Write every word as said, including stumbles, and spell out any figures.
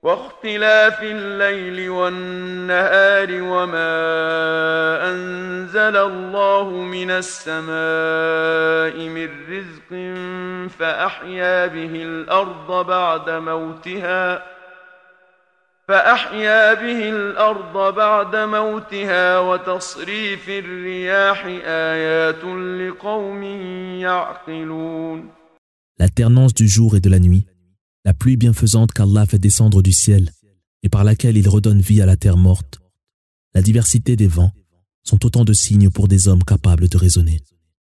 واختلاف الليل والنهار وما أنزل الله من السماء من رزق فأحيا به الأرض بعد موتها فأحيا به الأرض بعد موتها وتصريف الرياح آيات لقوم يعقلون. L'alternance du jour et de la nuit, la pluie bienfaisante qu'Allah fait descendre du ciel et par laquelle il redonne vie à la terre morte, la diversité des vents sont autant de signes pour des hommes capables de raisonner.